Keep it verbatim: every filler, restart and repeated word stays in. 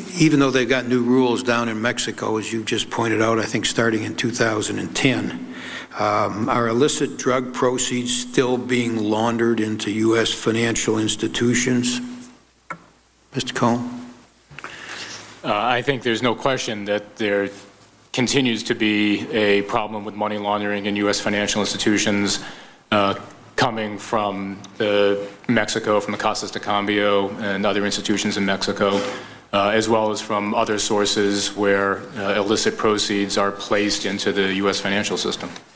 even though they've got new rules down in Mexico, as you just pointed out, I think starting in two thousand ten, um, are illicit drug proceeds still being laundered into U S financial institutions? Mister Cohn? Uh, I think there's no question that there continues to be a problem with money laundering in U S financial institutions uh, coming from the Mexico, from the Casas de Cambio and other institutions in Mexico, uh, as well as from other sources where uh, illicit proceeds are placed into the U S financial system.